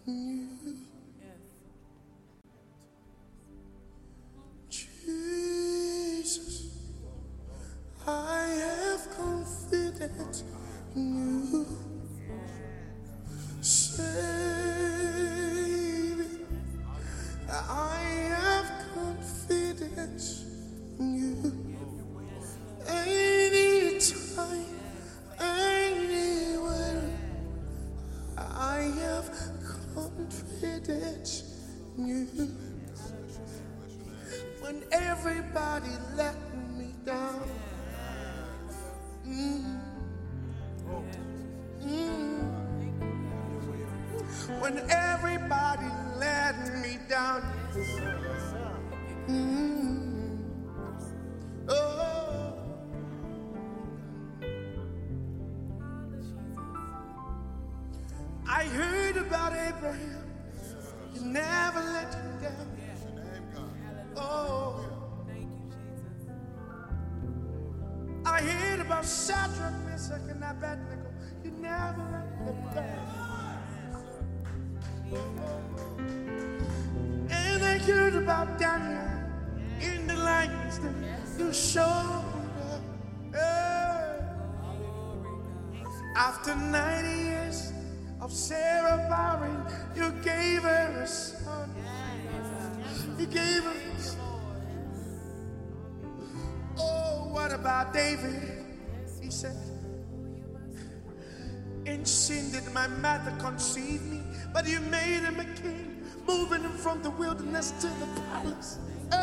you. Jesus, I have confidence in you. Savior, I have confidence in you. Anytime, anywhere, I have confidence in you. When everybody let me down, when everybody let me down, oh, I heard about Abraham. You never let him down. Oh, I heard about Shadrach, Meshach, and Abednego. You never let them down. And I heard about Daniel in the lion's den. You showed up. After 90 years of Sarah barren, you gave her a son. You gave her a son. Oh, what about David? He said, in sin did my mother conceive me, but you made him a king, moving him from the wilderness to the palace.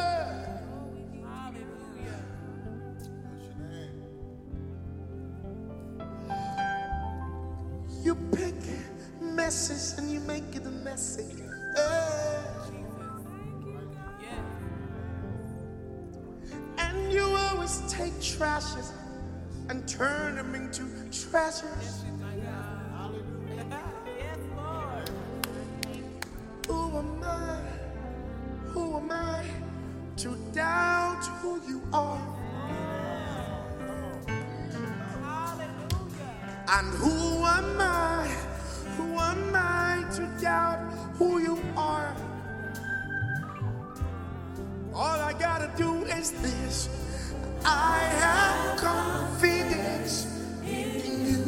You pick messes and you make it a message. And you always take trashes and turn them into treasures. Who am I to doubt who you are? And who am I to doubt who you are? All I gotta do is this. I have confidence in you.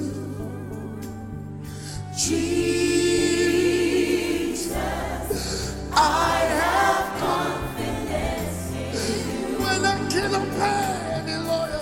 Jesus, I have confidence in you. When I cannot pay any lawyer,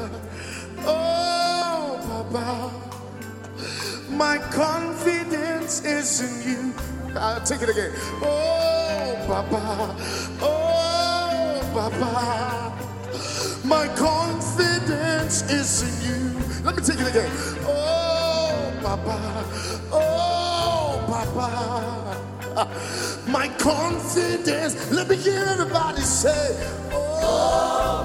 Oh, Papa. My confidence is in you. I'll take it again. Oh, Papa. Oh, Papa. My confidence is in you. Let me take it again. Oh, Papa. Oh, Papa. My confidence. Let me hear everybody say, oh.